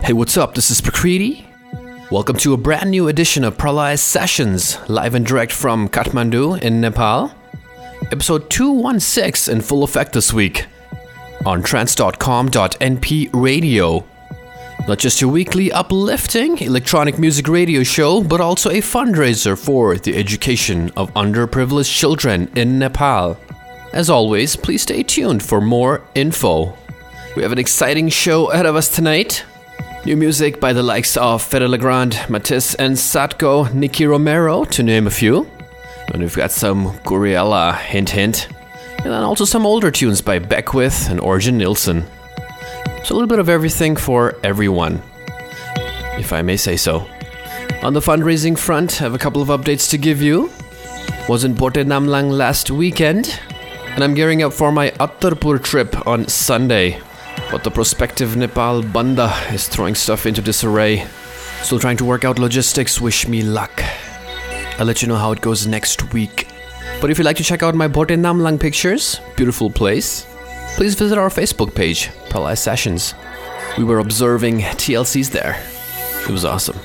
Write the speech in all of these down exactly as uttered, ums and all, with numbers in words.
Hey, what's up? This is Prakriti. Welcome to a brand new edition of Pralaya Sessions, live and direct from Kathmandu in Nepal. Episode two sixteen in full effect this week on trance dot com dot n p radio. Not just your weekly uplifting electronic music radio show, but also a fundraiser for the education of underprivileged children in Nepal. As always, please stay tuned for more info. We have an exciting show ahead of us tonight. New music by the likes of Fedde Le Grand, Matisse and Satko, Nicky Romero, to name a few. And we've got some Guriella, hint hint. And then also some older tunes by Beckwith and Orjan Nilsen. So a little bit of everything for everyone, if I may say so. On the fundraising front, I have a couple of updates to give you. Was in Bote Namlang last weekend, and I'm gearing up for my Uttarpur trip on Sunday. But the prospective Nepal Banda is throwing stuff into disarray. Still trying to work out logistics, wish me luck. I'll let you know how it goes next week. But if you'd like to check out my Bote Namlang pictures, beautiful place, please visit our Facebook page, Pralaya Sessions. We were observing T L Cs there. It was awesome.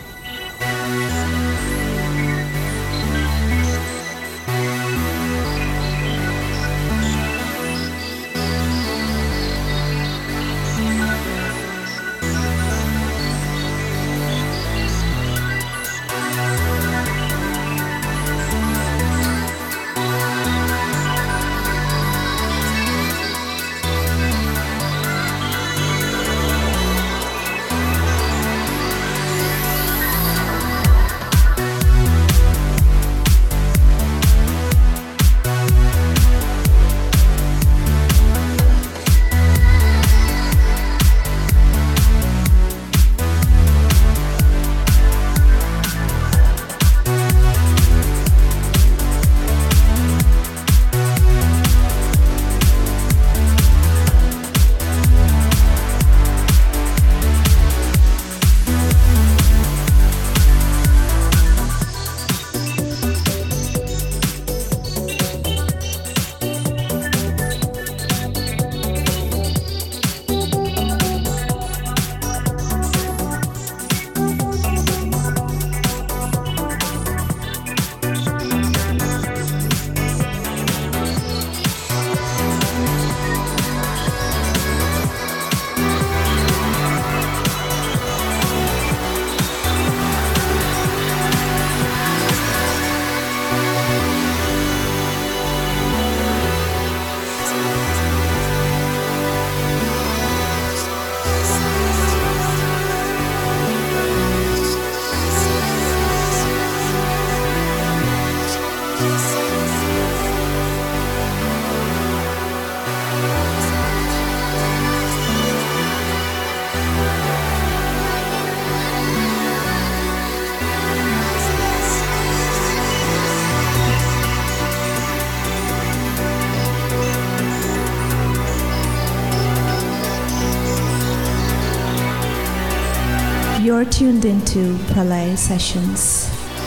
You're tuned into Pralaya Sessions.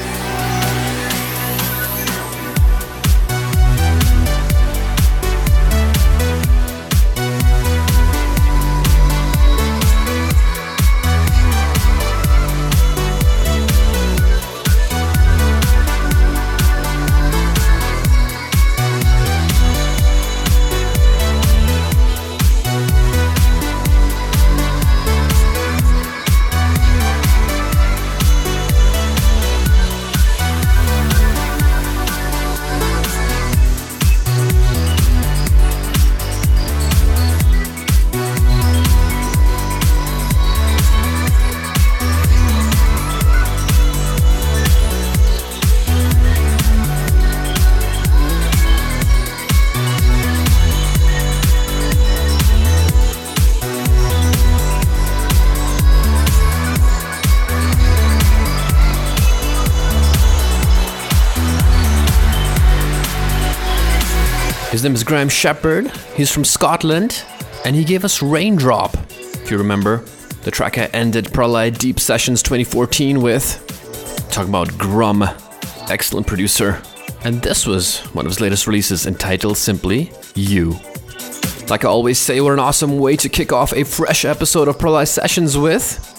His name is Graham Shepherd. He's from Scotland, and he gave us Raindrop. If you remember, the track I ended Pralaya Deep Sessions twenty fourteen with. Talk about Grum. Excellent producer. And this was one of his latest releases entitled simply You. Like I always say, what an awesome way to kick off a fresh episode of Pralaya Sessions with.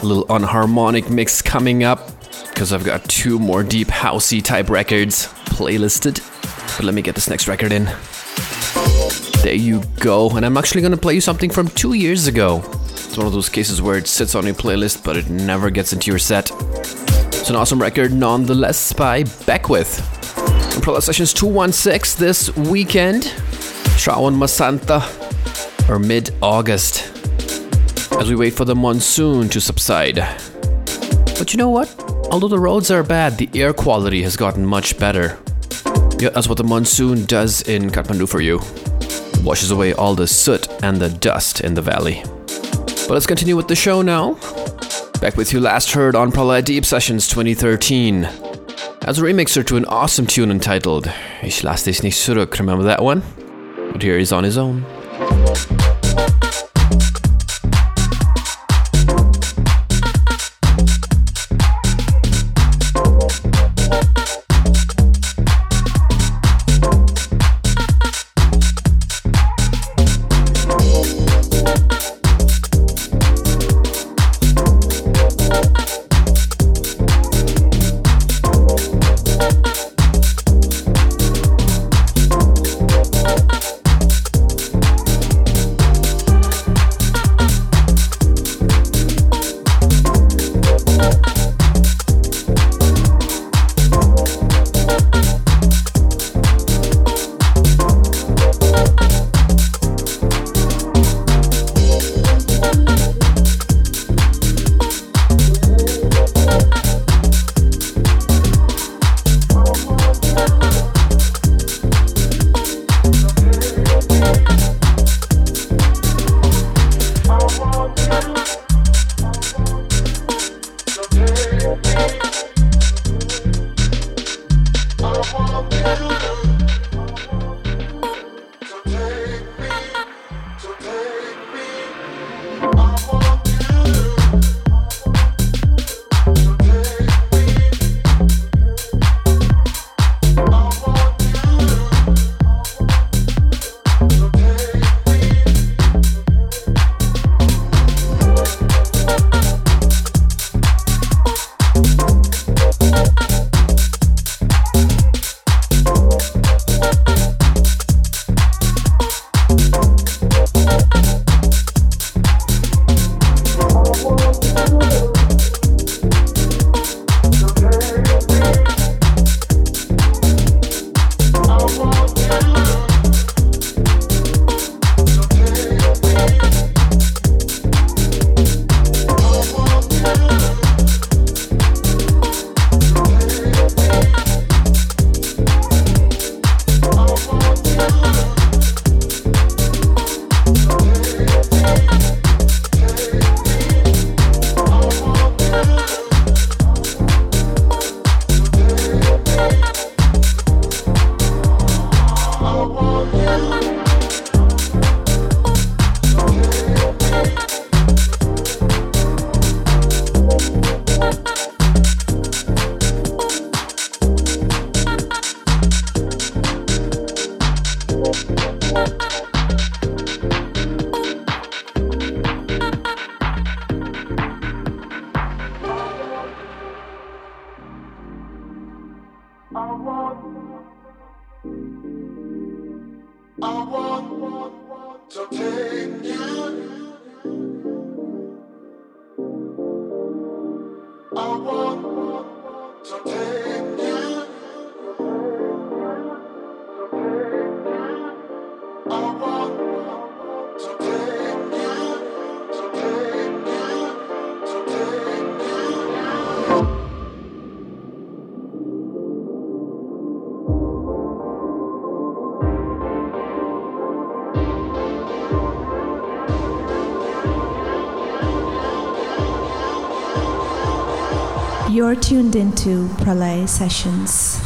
A little unharmonic mix coming up, because I've got two more deep housey type records playlisted. But let me get this next record in. There you go. And I'm actually gonna play you something from two years ago. It's one of those cases where it sits on your playlist, but it never gets into your set. It's an awesome record nonetheless by Beckwith. On Prolai Sessions two one six this weekend. Shravan Masanta, or mid-August, as we wait for the monsoon to subside. But you know what? Although the roads are bad, the air quality has gotten much better. Yeah, that's what the monsoon does in Kathmandu for you. It washes away all the soot and the dust in the valley. But let's continue with the show now. Beckwith you last heard on Pralaya Deep Sessions twenty thirteen. As a remixer to an awesome tune entitled Ich lass dich nicht zurück. Remember that one? But here he's on his own. You're tuned into Pralaya Sessions.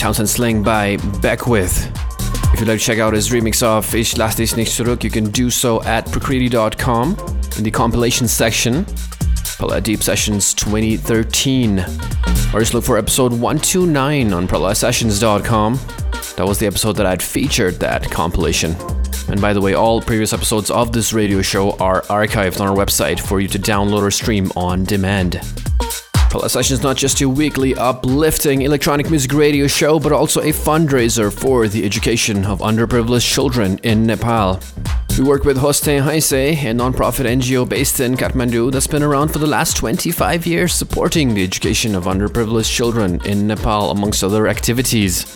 Townsend Sling by Beckwith. If you'd like to check out his remix of Ich lass dich nicht zurück, you can do so at Prakriti dot com in the compilation section. Pralaya Deep Sessions twenty thirteen. Or just look for episode one twenty-nine on pralaya sessions dot com. That was the episode that I'd featured that compilation. And by the way, all previous episodes of this radio show are archived on our website for you to download or stream on demand. Pralaya Sessions is not just your weekly uplifting electronic music radio show, but also a fundraiser for the education of underprivileged children in Nepal. We work with Hoste Haise, a non-profit N G O based in Kathmandu that's been around for the last twenty-five years, supporting the education of underprivileged children in Nepal, amongst other activities.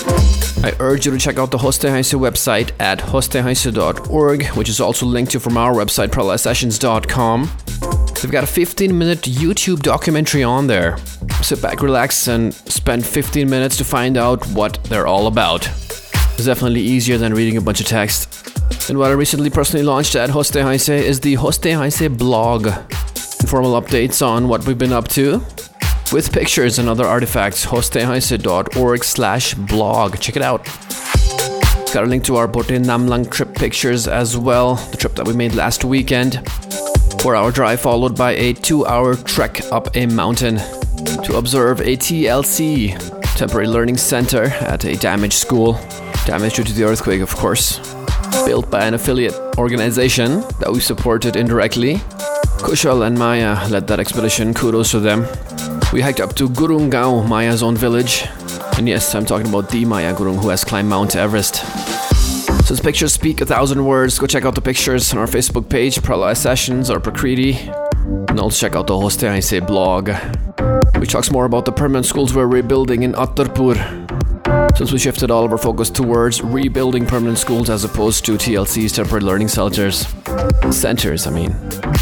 I urge you to check out the Hoste Haise website at hoste haise dot org, which is also linked to from our website, pralaya sessions dot com. They've got a fifteen minute YouTube documentary on there. Sit back, relax, and spend fifteen minutes to find out what they're all about. It's definitely easier than reading a bunch of text. And what I recently personally launched at Hoste Haise is the Hoste Haise blog. Informal updates on what we've been up to, with pictures and other artifacts. hoste haise dot org slash blog. Check it out. It's got a link to our Bote Namlang trip pictures as well, the trip that we made last weekend. Four hour drive followed by a two hour trek up a mountain to observe a T L C, Temporary Learning Center, at a damaged school. Damaged due to the earthquake, of course. Built by an affiliate organization that we supported indirectly. Kushal and Maya led that expedition, kudos to them. We hiked up to Gurung Gaon, Maya's own village. And yes, I'm talking about the Maya Gurung who has climbed Mount Everest. Since pictures speak a thousand words, go check out the pictures on our Facebook page, Pralaya Sessions or Prakriti. And also check out the Hoste Haise blog, which talks more about the permanent schools we're rebuilding in Attarpur. Since we shifted all of our focus towards rebuilding permanent schools as opposed to T L Cs, temporary learning centers. Centers, I mean.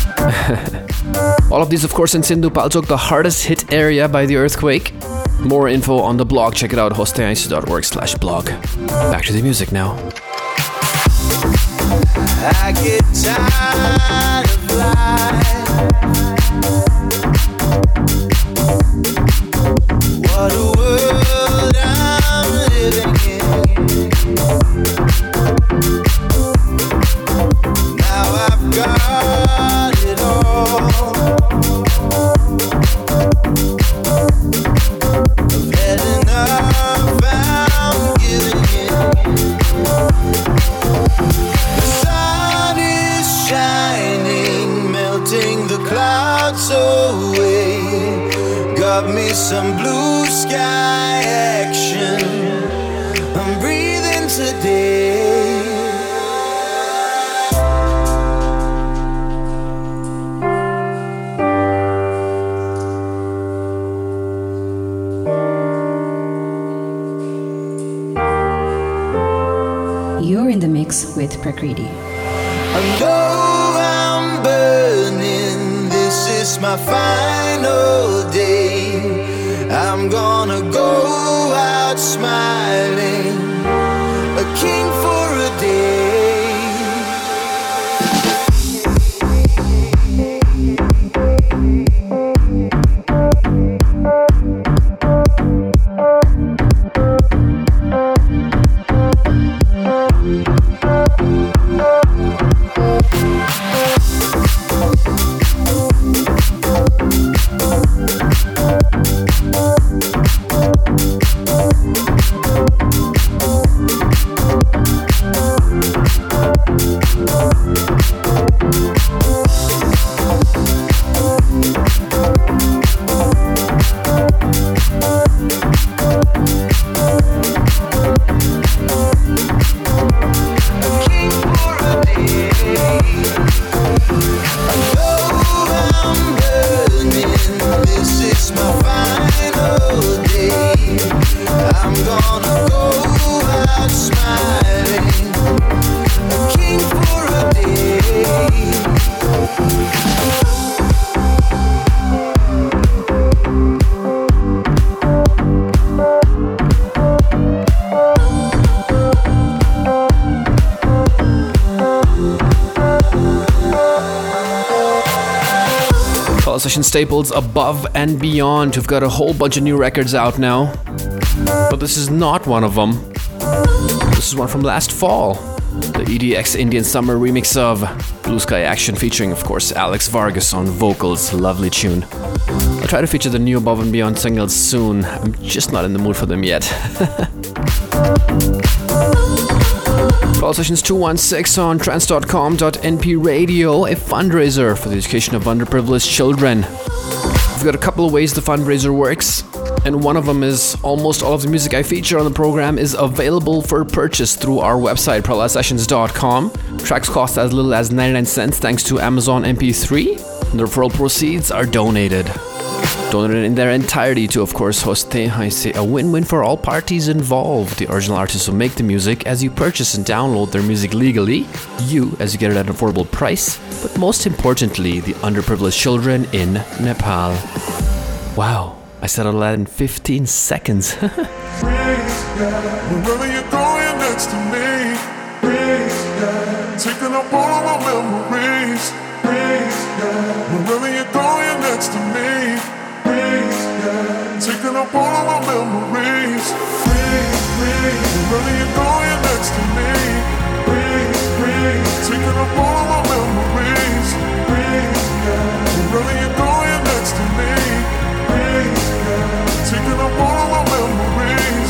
All of these, of course, in Sindhu Palchok, the hardest hit area by the earthquake. More info on the blog. Check it out, hoste haise dot org slash blog. Back to the music now. I get tired of life. What a world I'm living in. Now I've got it all. I've had enough, I'm giving in. Shining, melting the clouds away. Got me some blue sky action. I'm breathing today. You're in the mix with Prakriti. I know I'm burning, this is my final day. I'm gonna go out smiling, a king for a day. Session staples Above and Beyond, who've got a whole bunch of new records out now. But this is not one of them. This is one from last fall. The E D X Indian Summer remix of Blue Sky Action featuring, of course, Alex Vargas on vocals. Lovely tune. I'll try to feature the new Above and Beyond singles soon. I'm just not in the mood for them yet. Call Sessions two one six on trance dot com dot n p radio, a fundraiser for the education of underprivileged children. We've got a couple of ways the fundraiser works, and one of them is almost all of the music I feature on the program is available for purchase through our website, pralaya sessions dot com. Tracks cost as little as ninety-nine cents thanks to Amazon M P three, and the referral proceeds are donated. Donated in their entirety to, of course, Hoste Haise, a win-win for all parties involved. The original artists who make the music as you purchase and download their music legally, you as you get it at an affordable price, but most importantly, the underprivileged children in Nepal. Wow, I said all that in fifteen seconds. Wherever you're going next to me, taking up all of my memories. Wherever you're going next to me, taking up all of my memories. Wherever you're going next to me, taking up all of my memories. Wherever you're going next to me, taking up all of my memories.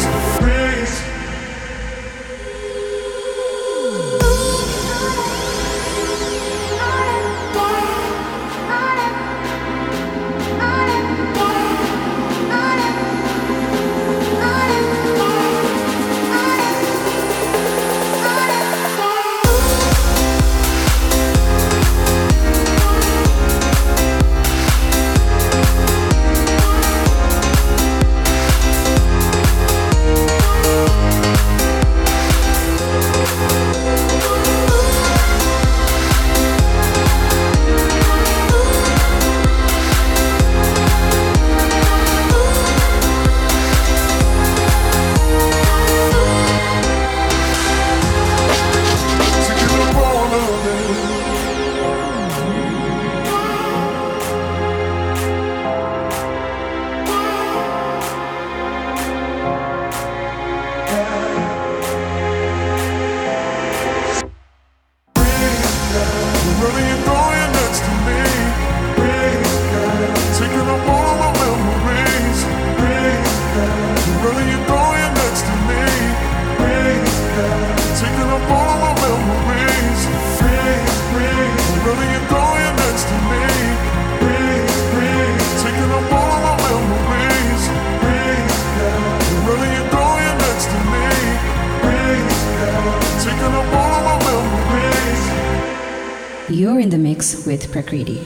You're in the mix with Prakriti.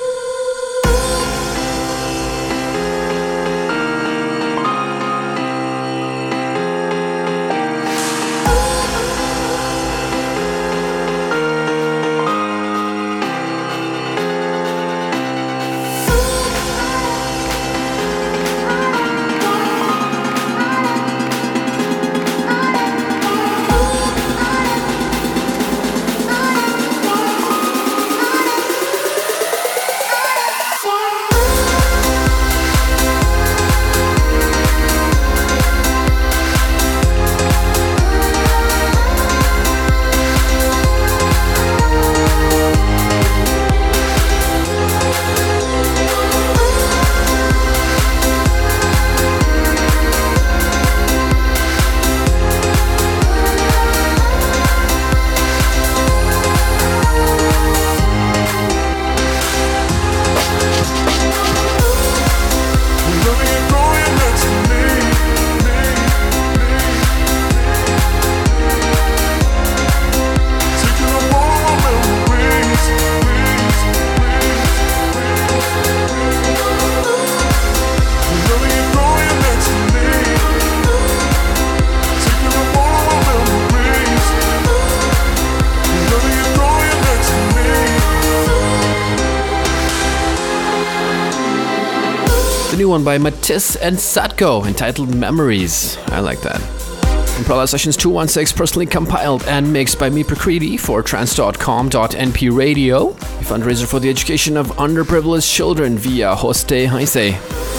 One by Matisse and Satko entitled Memories. I like that. In Pralaya Sessions two one six, personally compiled and mixed by me, Prakriti, for trance dot com dot n p radio, a fundraiser for the education of underprivileged children via Hoste Haise.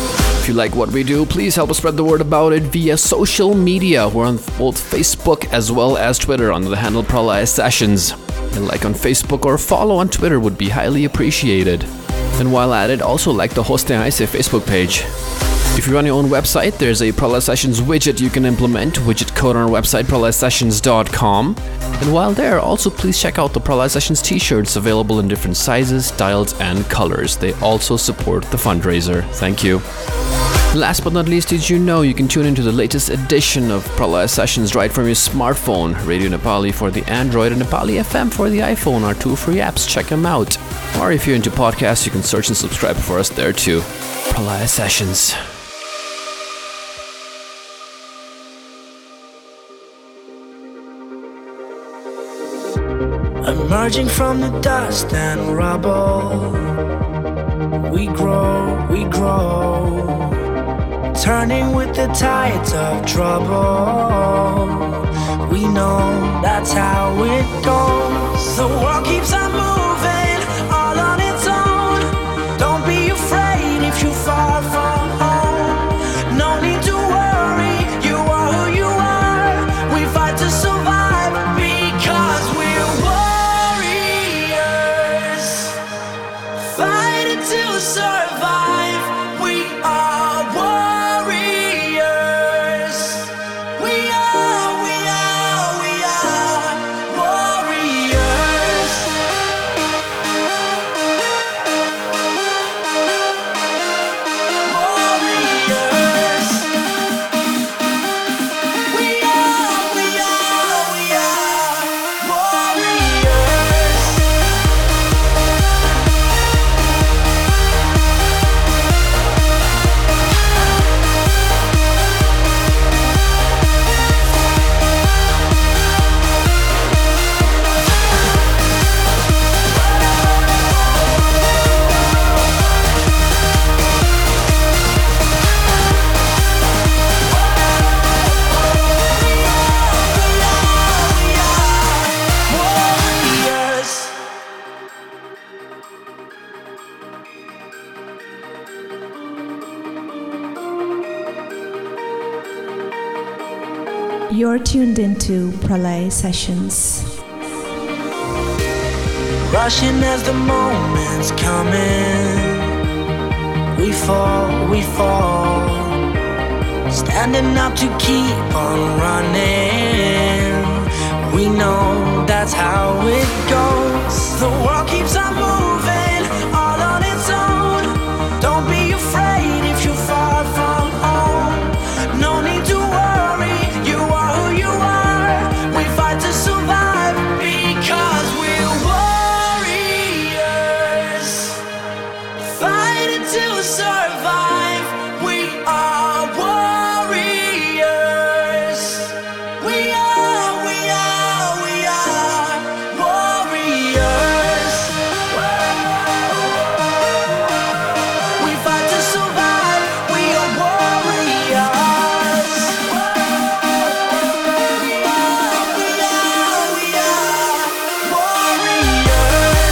If you like what we do, please help us spread the word about it via social media. We're on both Facebook as well as Twitter under the handle Pralaya Sessions. A like on Facebook or follow on Twitter would be highly appreciated. And while at it, also like the Hosting Heise Facebook page. If you run your own website, there's a Pralaya Sessions widget you can implement, widget code on our website, pralaya sessions dot com. And while there, also please check out the Pralaya Sessions t-shirts available in different sizes, styles, and colors. They also support the fundraiser. Thank you. Last but not least, did you know you can tune into the latest edition of Pralaya Sessions right from your smartphone? Radio Nepali for the Android and Nepali F M for the iPhone are two free apps. Check them out. Or if you're into podcasts, you can search and subscribe for us there too. Pralaya Sessions. Emerging from the dust and rubble, we grow, we grow. Turning with the tides of trouble, we know that's how it goes. The world keeps on moving, all on its own. Don't be afraid if you fall from home. No need to worry, you are who you are. We fight to survive because we're warriors. Fighting to survive, we are warriors. You're tuned into Pralaya Sessions. Rushing as the moment's coming, we fall, we fall. Standing up to keep on running, we know that's how it goes. The world keeps on moving, all on its own. Don't be afraid if you fall from home. No need to worry, you are who you are. We fight to survive because we're warriors. Fighting to survive, we are warriors. We are, we are, we are warriors. We fight to survive, we are warriors. We are, we are, we are warriors.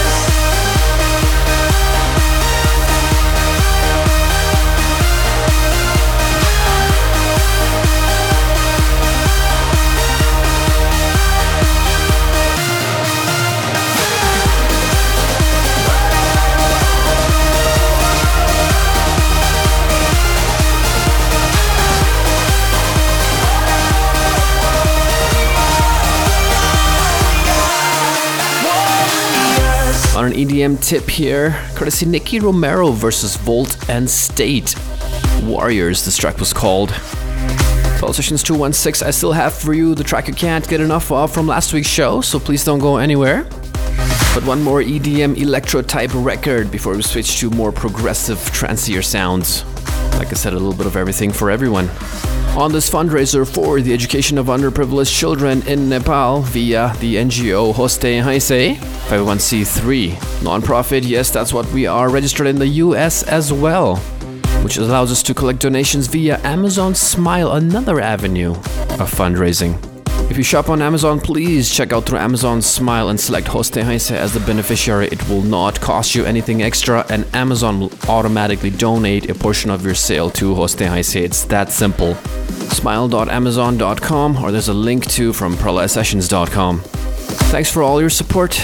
On an E D M tip here, courtesy Nicky Romero versus Volt and State. Warriors, this track was called. Pralaya Sessions two one six, I still have for you the track you can't get enough of from last week's show, so please don't go anywhere. But one more E D M electro type record before we switch to more progressive trancier sounds. Like I said, a little bit of everything for everyone. On this fundraiser for the education of underprivileged children in Nepal via the N G O Hosting Heise, five oh one c three. Non-profit, yes, that's what we are, registered in the U S as well, which allows us to collect donations via Amazon Smile, another avenue of fundraising. If you shop on Amazon, please check out through Amazon Smile and select Hoste Heise as the beneficiary. It will not cost you anything extra, and Amazon will automatically donate a portion of your sale to Hoste Heise. It's that simple. smile dot amazon dot com, or there's a link to from pralaya sessions dot com. Thanks for all your support.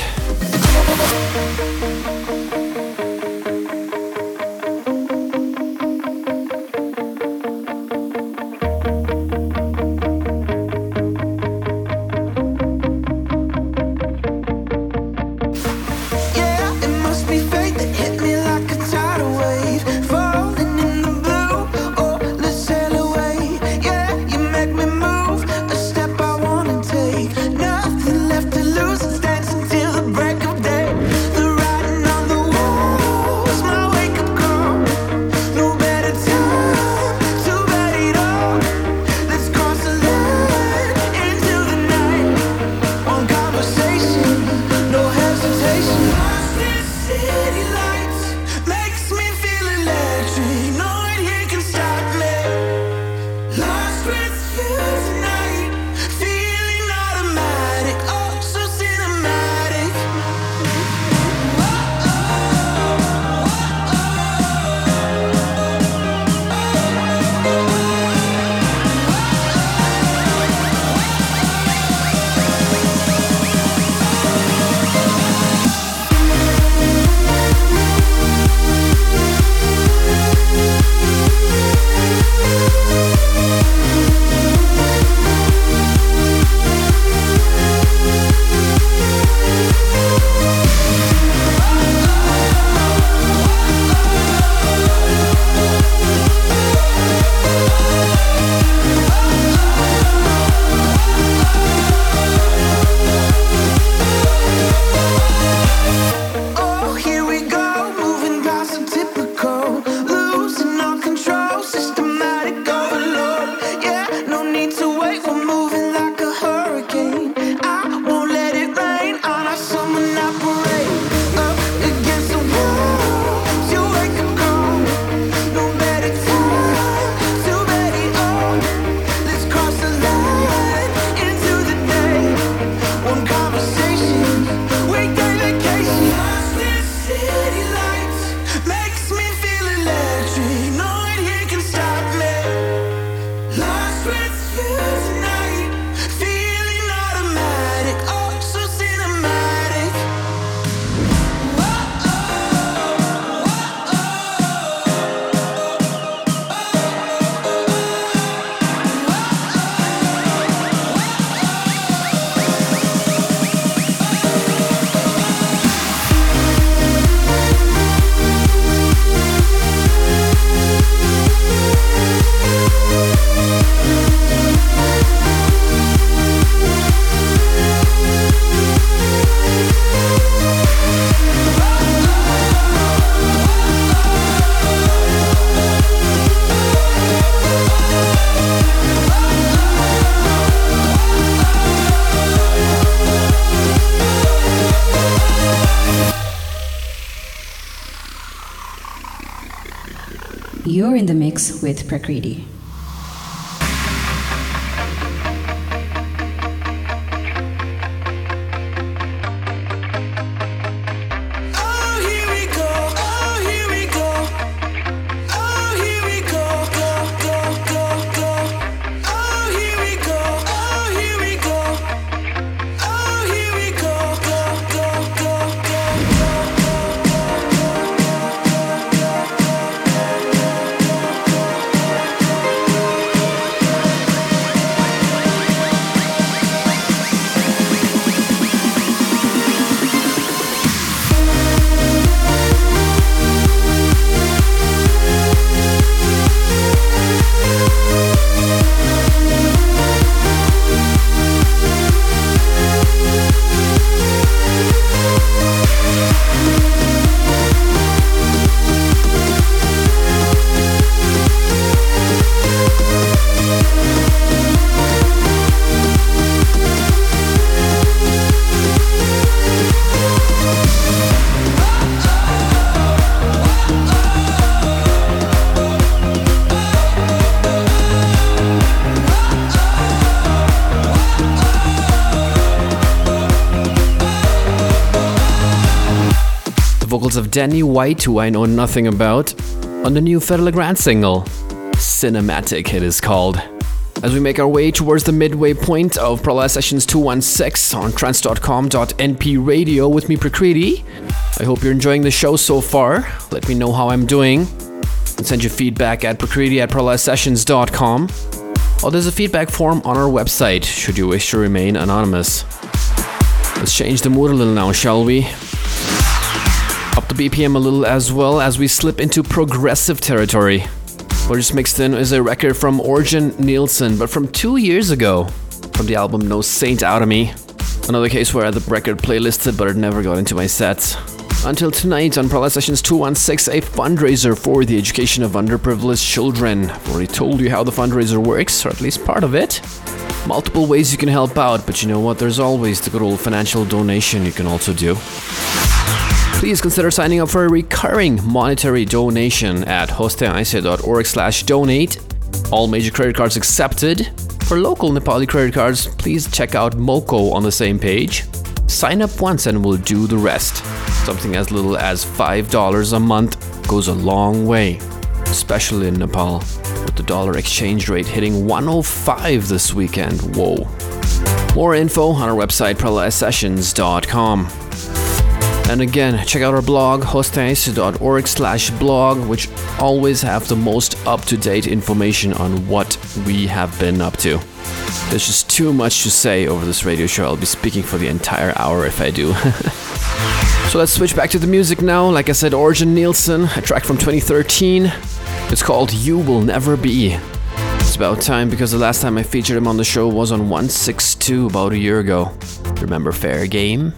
You're in the mix with Prakriti. Oh, vocals of Danny White, who I know nothing about, on the new Fedde Le Grand single, Cinematic it is called. As we make our way towards the midway point of Pralaya Sessions two one six on trance dot com dot n p radio with me, Prakriti. I hope you're enjoying the show so far. Let me know how I'm doing. And send your feedback at prakriti at pralaya sessions dot com. Or there's a feedback form on our website, should you wish to remain anonymous. Let's change the mood a little now, shall we? Up the B P M a little as well as we slip into progressive territory. What just mixed in is a record from Orjan Nilsen, but from two years ago, from the album No Saint Out of Me. Another case where I had the record playlisted, but it never got into my sets. Until tonight on Pralaya Sessions two one six, a fundraiser for the education of underprivileged children. I've already told you how the fundraiser works, or at least part of it. Multiple ways you can help out, but you know what? There's always the good old financial donation you can also do. Please consider signing up for a recurring monetary donation at hosteaise dot org slash donate. All major credit cards accepted. For local Nepali credit cards, please check out MoCo on the same page. Sign up once and we'll do the rest. Something as little as five dollars a month goes a long way, especially in Nepal, with the dollar exchange rate hitting one oh five this weekend. Whoa. More info on our website, pralaya sessions dot com. And again, check out our blog, hosteaise dot org slash blog, which always have the most up-to-date information on what we have been up to. There's just too much to say over this radio show. I'll be speaking for the entire hour if I do. So let's switch back to the music now. Like I said, Orjan Nilsen, a track from twenty thirteen. It's called You Will Never Be. It's about time because the last time I featured him on the show was on one sixty-two about a year ago. Remember Fair Game?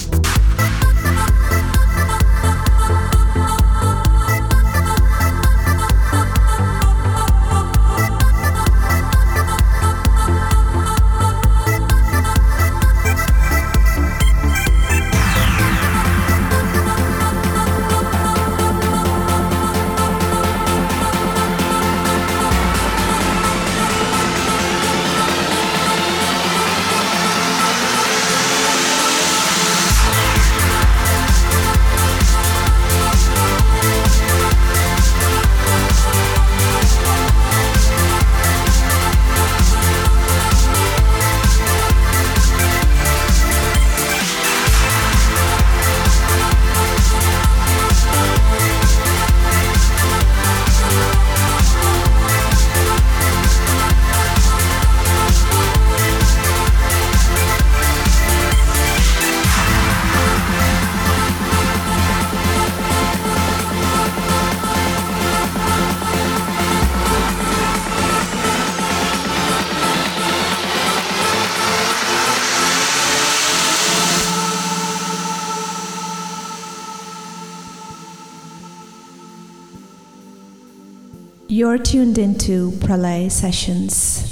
You're tuned into Pralaya Sessions.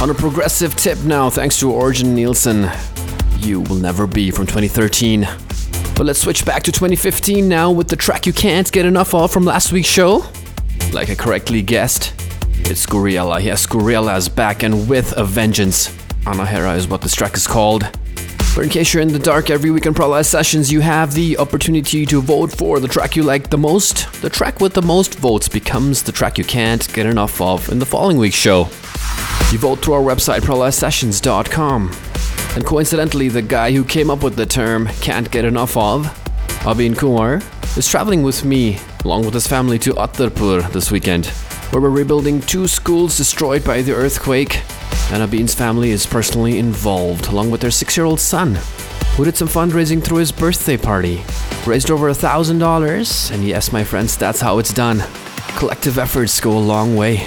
On a progressive tip now, thanks to Origin Nielsen, You Will Never Be from twenty thirteen. But let's switch back to twenty fifteen now with the track you can't get enough of from last week's show. Like I correctly guessed, it's Gouryella. Yes, Gouryella is back and with a vengeance. Anahera is what this track is called. But in case you're in the dark, every week in Prolize Sessions, you have the opportunity to vote for the track you like the most. The track with the most votes becomes the track you can't get enough of in the following week's show. You vote through our website, prolize sessions dot com. And coincidentally, the guy who came up with the term can't get enough of, Abin Kumar, is traveling with me, along with his family, to Attarpur this weekend, where we're rebuilding two schools destroyed by the earthquake. And Abin's family is personally involved, along with their six-year-old son, who did some fundraising through his birthday party. Raised over a thousand dollars, and yes, my friends, that's how it's done. Collective efforts go a long way.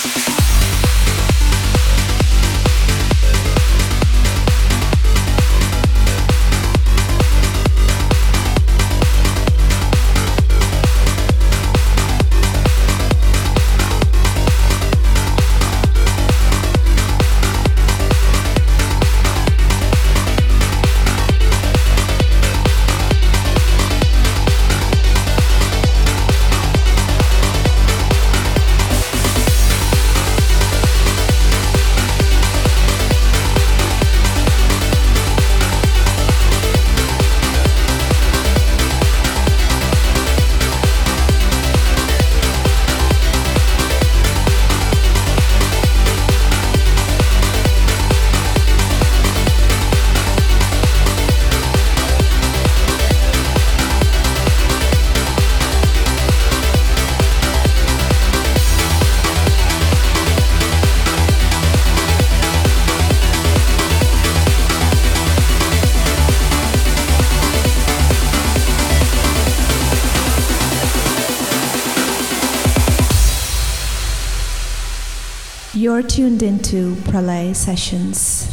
You're tuned into Pralay Sessions.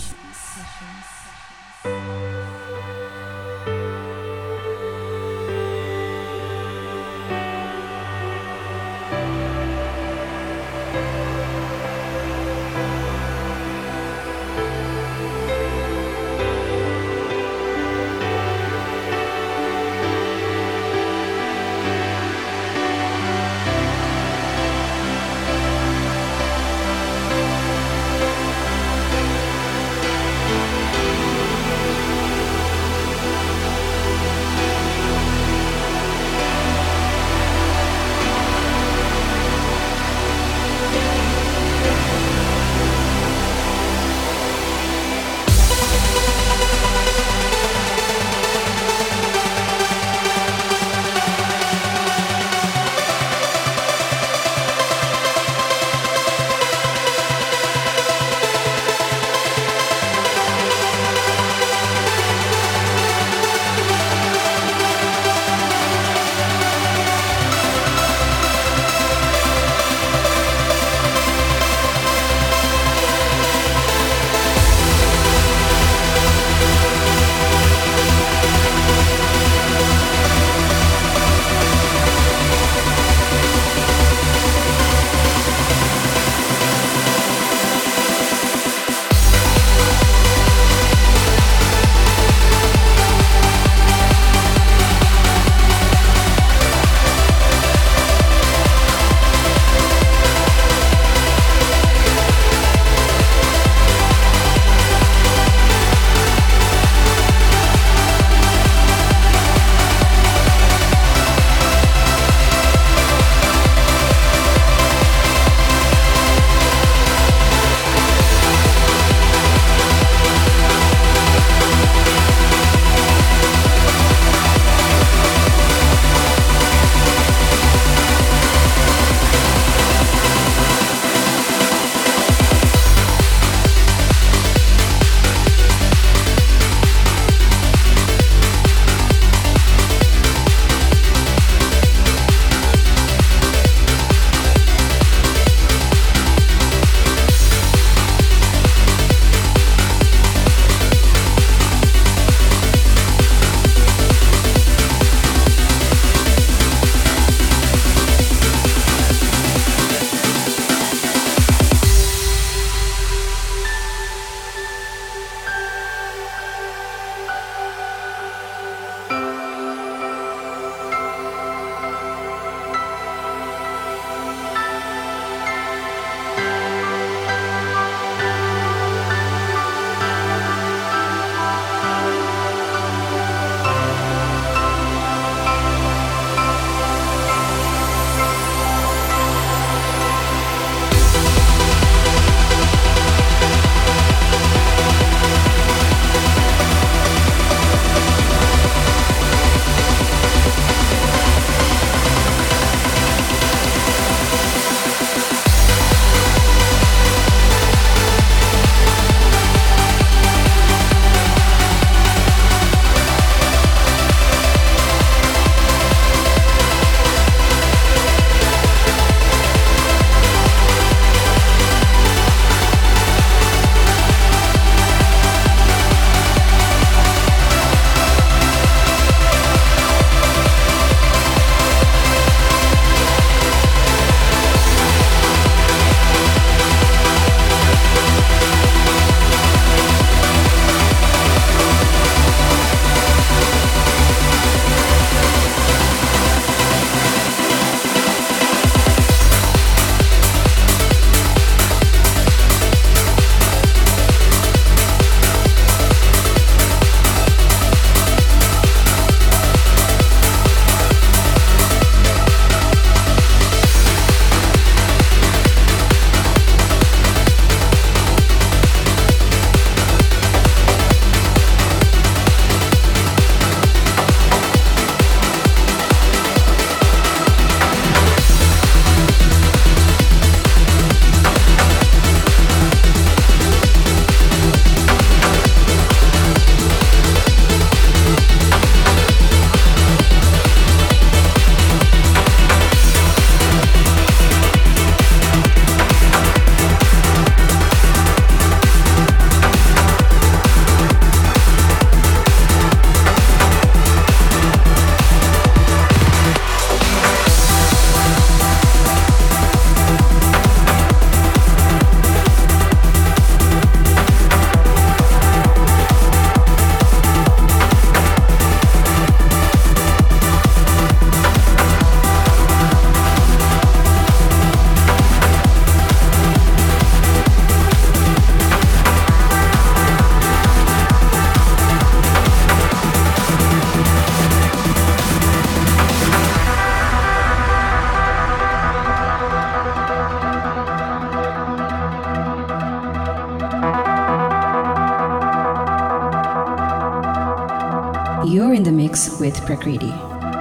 You're in the mix with Prakriti.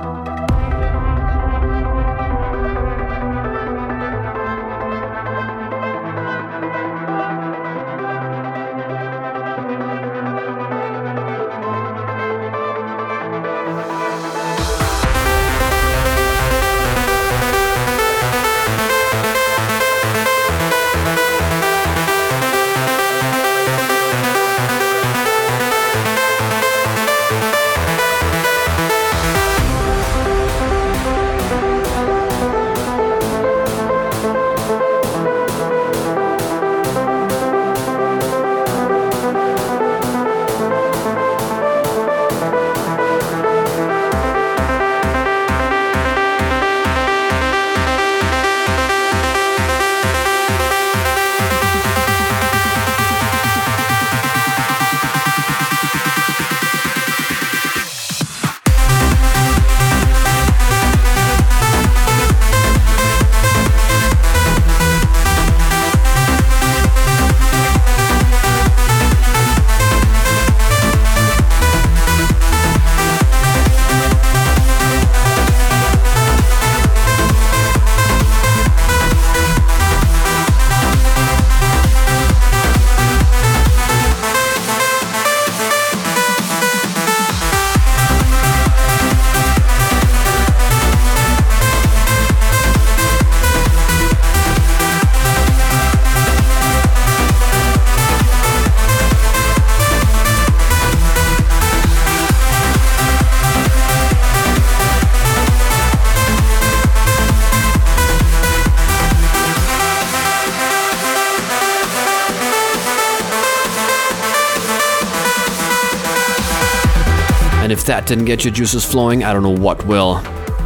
And if that didn't get your juices flowing, I don't know what will.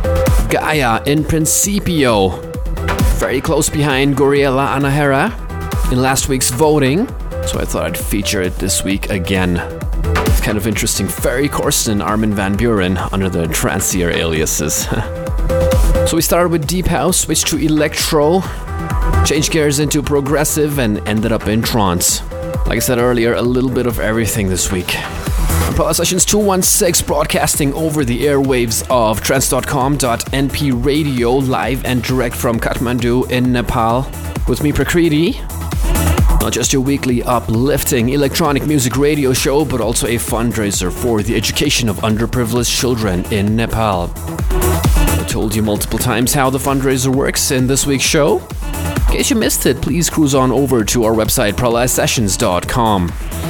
Gaia in Principio, very close behind Goriela Anahera in last week's voting, so I thought I'd feature it this week again. It's kind of interesting. Ferry Corsten, Armin van Buren under the Trancier aliases. So we started with Deep House, switched to Electro, changed gears into Progressive, and ended up in Trance. Like I said earlier, a little bit of everything this week. Prolai Sessions two one six, broadcasting over the airwaves of trance dot com dot n p radio, live and direct from Kathmandu in Nepal. With me, Prakriti. Not just your weekly uplifting electronic music radio show, but also a fundraiser for the education of underprivileged children in Nepal. I told you multiple times how the fundraiser works in this week's show. In case you missed it, please cruise on over to our website, prolai sessions dot com.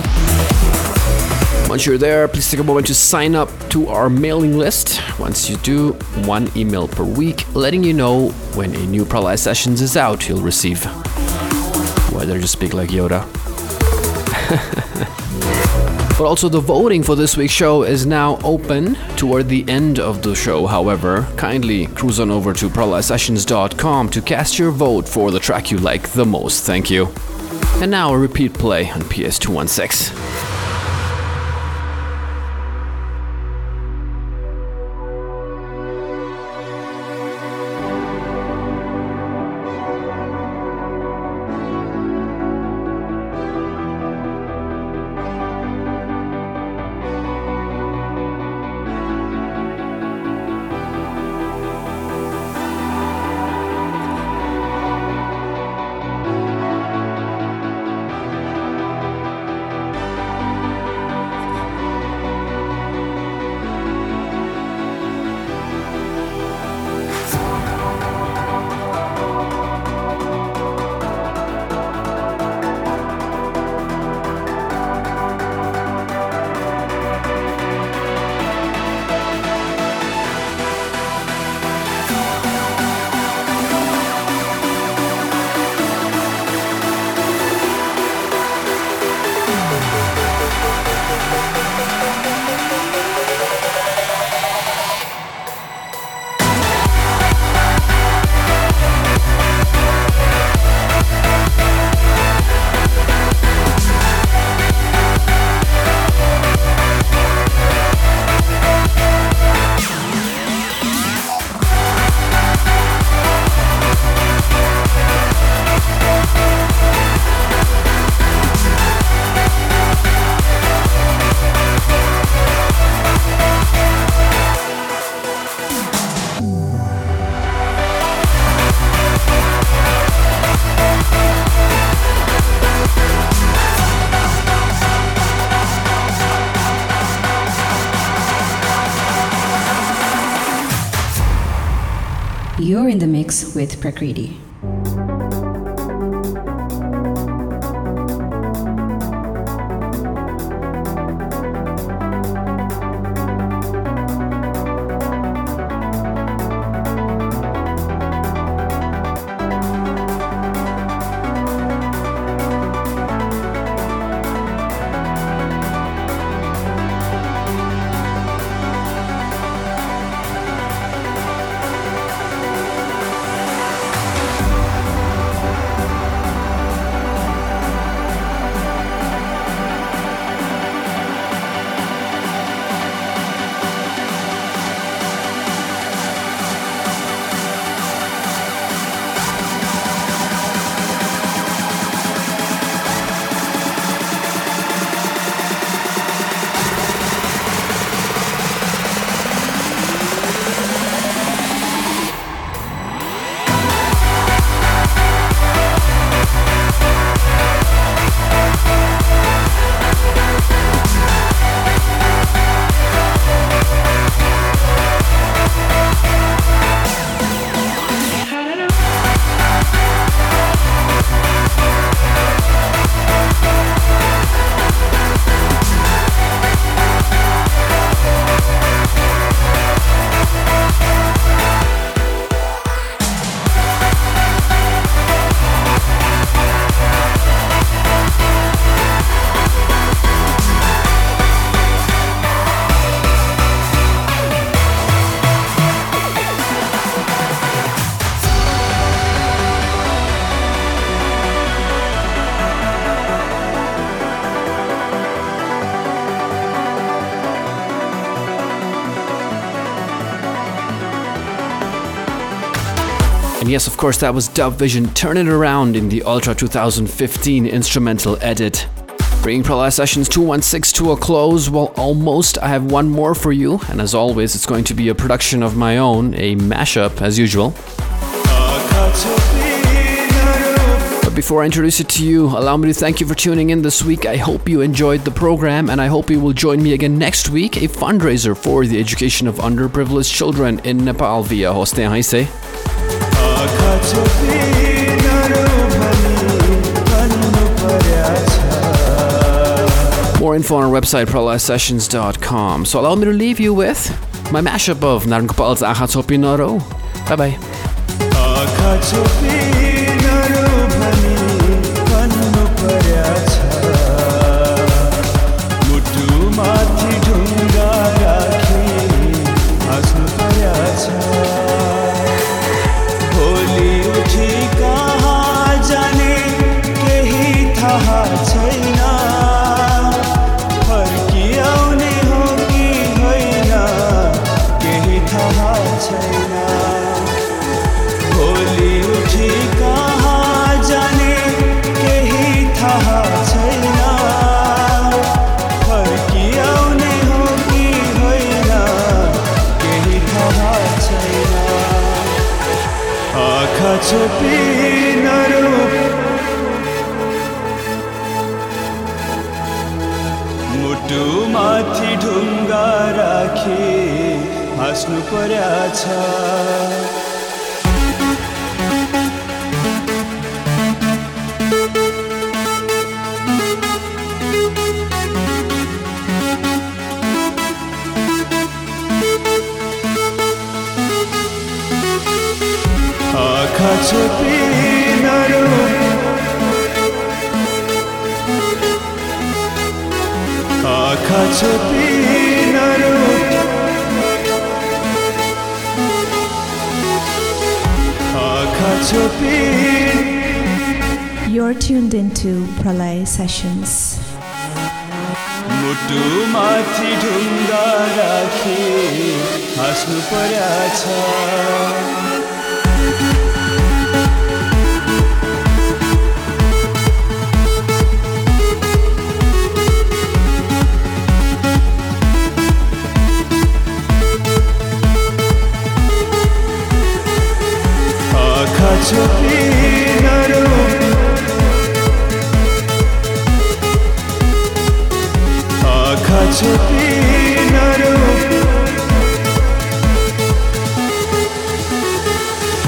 Once you're there, please take a moment to sign up to our mailing list. Once you do, one email per week letting you know when a new Prolai Sessions is out, you'll receive. Why did I just speak like Yoda? But also the voting for this week's show is now open toward the end of the show. However, kindly cruise on over to prolai sessions dot com to cast your vote for the track you like the most. Thank you. And now a repeat play on P S two one six. You're in the mix with Prakriti. And yes, of course, that was Dub Vision Turn It Around in the Ultra two thousand fifteen instrumental edit. Bringing Pralaya Sessions two one six to a close. Well, almost. I have one more for you. And as always, it's going to be a production of my own, a mashup as usual. But before I introduce it to you, allow me to thank you for tuning in this week. I hope you enjoyed the program, and I hope you will join me again next week, a fundraiser for the education of underprivileged children in Nepal via Hoste Haise. More info on our website, pralaya sessions dot com. So allow me to leave you with my mashup of Narn Gopal's Akha Chopi Naro. Bye bye. मुटु माथि ढुङ्गा राखी हाँस्नु पर्याछ आँखा छोपी नरो आँखा छोपी नरो आँखा छोपी. You're tuned into Pralaya Sessions. मुटु माथि ढुङ्गा राखी हाँस्नु पर्याछ छोपी नरो आँखा छोपी नरो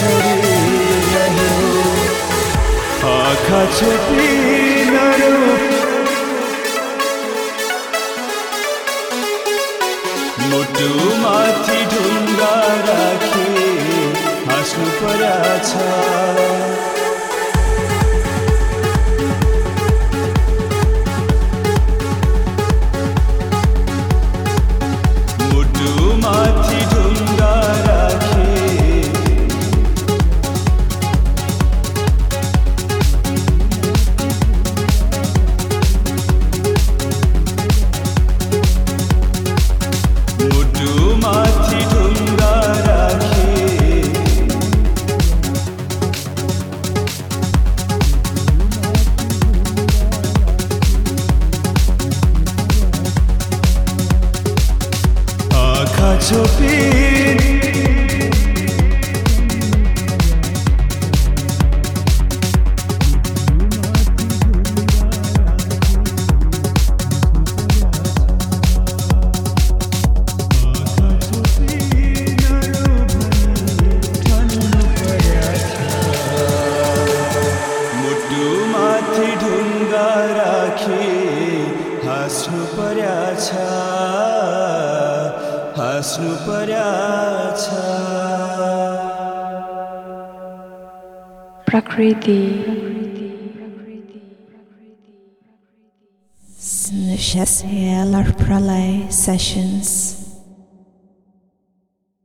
चढिरह्यो आँखा छोपिनरो मुटुमाथि ढुङ्गा राखी हाँस्नु पर्याछ मुटुमाथि ढुङ्गा राखी मुटुमाथि ढुङ्गा राखी आँखा छोपिन मुटुमाथि ढुङ्गा राखी हाँस्नु पर्याछ हाँस्नु पर्याछ Prakriti. Snushaselar Pralay Sessions.